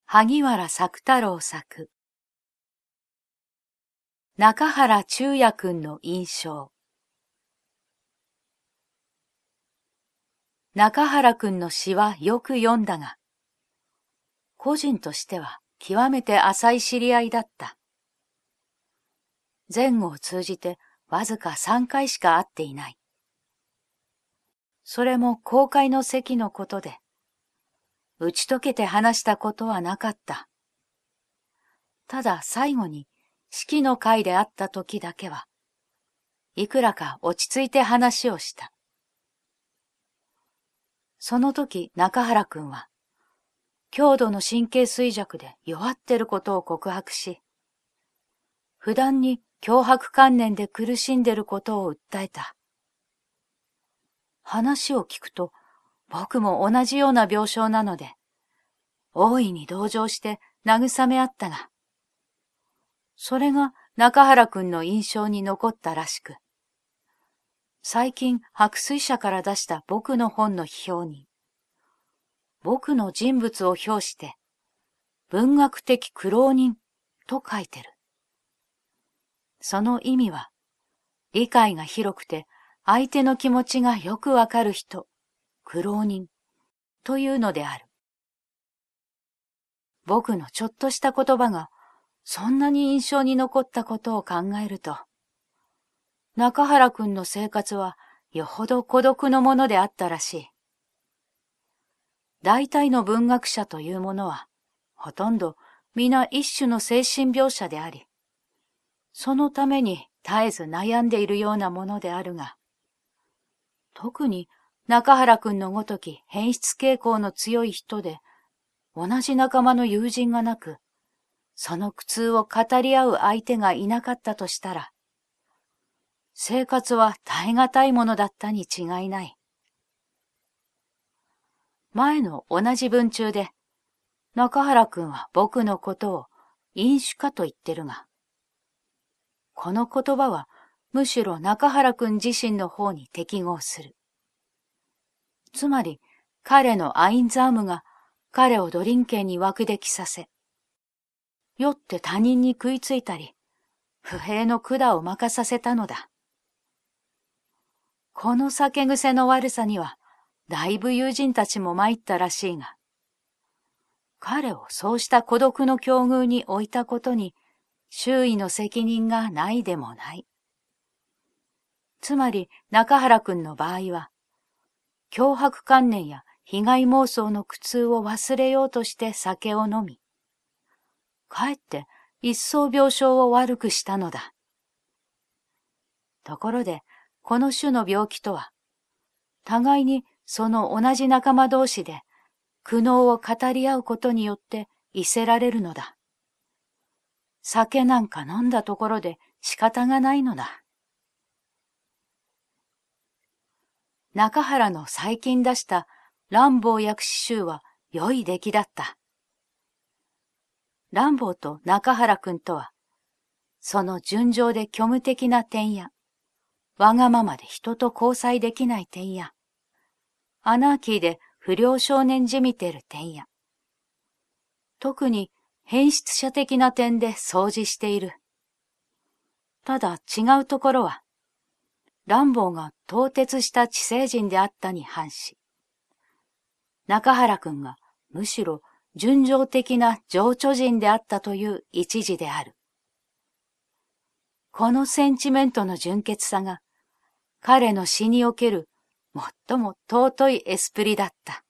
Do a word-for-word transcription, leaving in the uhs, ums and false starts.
萩原作太郎作中原中也君の印象。中原君の詩はよく読んだが、個人としては極めて浅い知り合いだった。前後を通じてわずかさんかいしか会っていない。それも公開の席のことで、打ち解けて話したことはなかった。ただ最後に式の会で会った時だけは、いくらか落ち着いて話をした。その時中原くんは、強度の神経衰弱で弱ってることを告白し、普段に強迫観念で苦しんでることを訴えた。話を聞くと、僕も同じような病床なので、大いに同情して慰め合ったが、それが中原くんの印象に残ったらしく、最近白水社から出した僕の本の批評に、僕の人物を評して、文学的苦労人と書いてる。その意味は、理解が広くて相手の気持ちがよくわかる人、苦労人というのである。僕のちょっとした言葉がそんなに印象に残ったことを考えると、中原くんの生活はよほど孤独のものであったらしい。大体の文学者というものは、ほとんど皆一種の精神病者であり、そのために絶えず悩んでいるようなものであるが、特に中原くんのごとき変質傾向の強い人で、同じ仲間の友人がなく、その苦痛を語り合う相手がいなかったとしたら、生活は耐え難いものだったに違いない。前の同じ文中で、中原くんは僕のことを飲酒家と言ってるが、この言葉はむしろ中原くん自身の方に適合する。つまり彼のアインザームが彼をドリンケンに枠できさせ、酔って他人に食いついたり、不平の管を任させたのだ。この酒癖の悪さには、だいぶ友人たちも参ったらしいが、彼をそうした孤独の境遇に置いたことに、周囲の責任がないでもない。つまり中原くんの場合は、強迫観念や被害妄想の苦痛を忘れようとして酒を飲み、かえって一層病床を悪くしたのだ。ところで、この種の病気とは、互いにその同じ仲間同士で苦悩を語り合うことによって医せられるのだ。酒なんか飲んだところで仕方がないのだ。中原の最近出した乱暴訳詩集は良い出来だった。乱暴と中原くんとは、その純情で虚無的な点や、わがままで人と交際できない点や、アナーキーで不良少年じみてる点や、特に変質者的な点で相似している。ただ違うところは、乱暴が凍結した知性人であったに反し、中原くんがむしろ純情的な情緒人であったという一時である。このセンチメントの純潔さが、彼の詩における最も尊いエスプリだった。